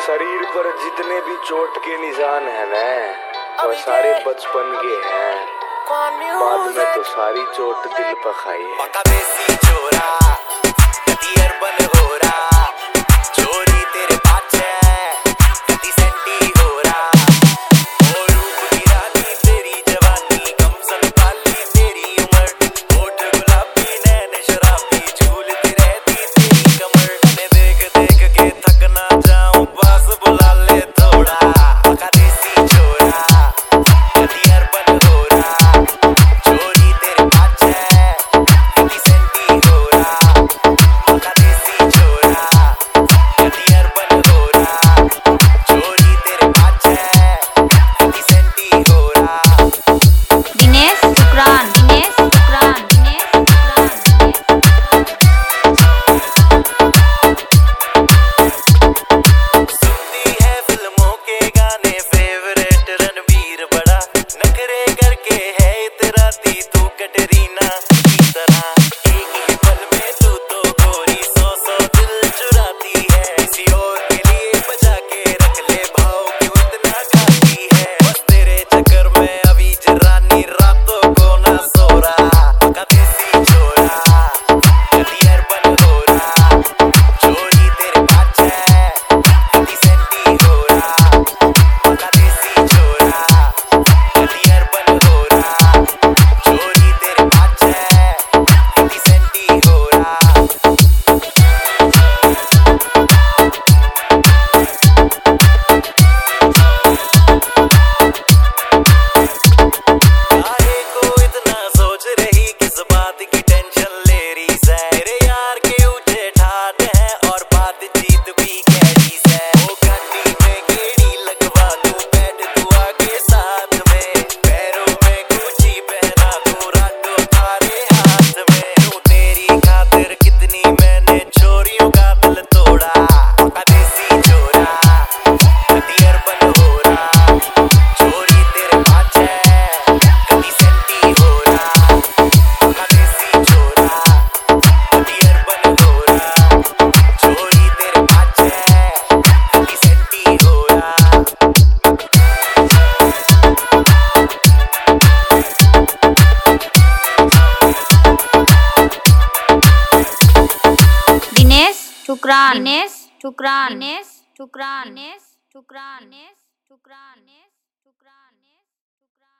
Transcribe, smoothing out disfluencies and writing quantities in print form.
शरीर पर जितने भी चोट के निशान है ना वो सारे बचपन के हैं। बाद में तो सारी चोट दिल पर खाई है। ठुकरान दिनेश ठुकरान दिनेश ठुकरान दिनेश ठुकरान दिनेश ठुकरान।